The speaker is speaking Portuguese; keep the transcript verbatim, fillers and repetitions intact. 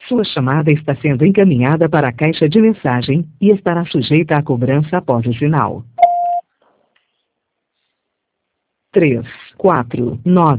Sua chamada está sendo encaminhada para a caixa de mensagem e estará sujeita à cobrança após o sinal. três, quatro, nove